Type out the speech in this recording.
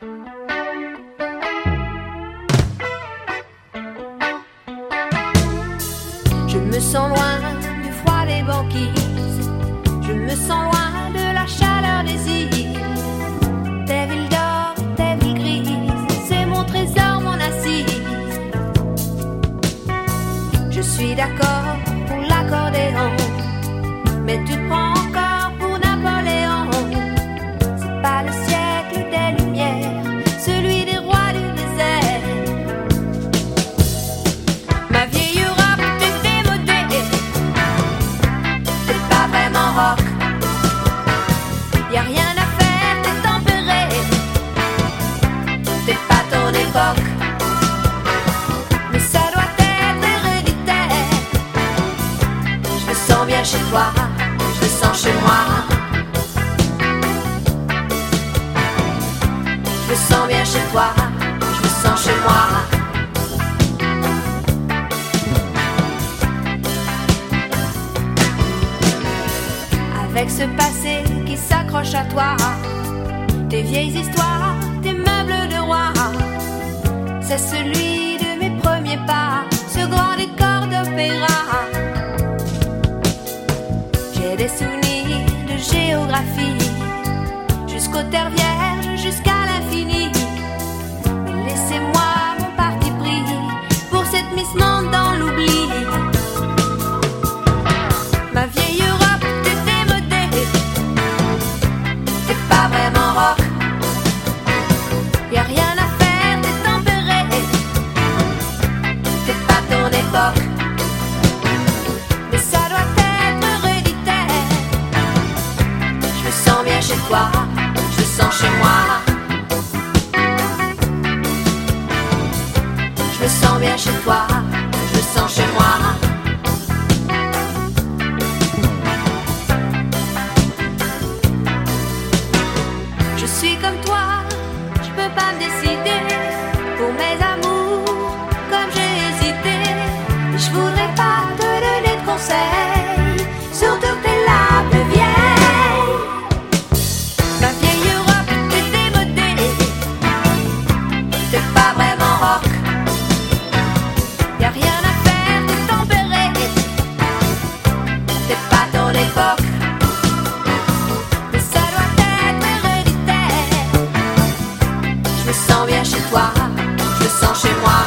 Je me sens loin du froid des banquises, je me sens loin de la chaleur des îles. Tes villes d'or, tes villes grises, c'est mon trésor, mon assise. Je suis d'accord pour l'accordéon, mais tu te prends encore pour Napoléon. C'est pas le siècle des Lumières, celui des rois du désert. Ma vieille Europe, t'es démodée, t'es pas vraiment rock. Y'a rien à faire, t'es tempéré, t'es pas ton époque. Mais ça doit être héréditaire. Je me sens bien chez toi, je me sens chez moi. Je me sens bien chez toi, je me sens chez moi. Avec ce passé qui s'accroche à toi, tes vieilles histoires, tes meubles de roi, c'est celui de mes premiers pas, ce grand décor d'opéra. J'ai des souvenirs de géographie, jusqu'aux terres vierges, jusqu'à l'infini. Mais laissez-moi mon parti pris pour cette Miss Monde dans l'oubli. Ma vieille Europe, t'es démodée, t'es pas vraiment rock. Y'a rien à faire, t'es tempéré, t'es pas ton époque. Mais ça doit être héréditaire. Je me sens bien chez toi, je me sens chez moi. Je me sens bien chez toi, je me sens chez moi. Je suis comme toi, je peux pas me décider pour mes amours, comme j'ai hésité. Je voudrais pas te donner de conseils, surtout que t'es la plus vieille. Ma vieille Europe, t'es démodée, t'es pas vraiment rock. Y'a rien à faire, t'es tempéré, t'es pas ton époque. Mais ça doit être héréditaire. Je me sens bien chez toi, je me sens chez moi.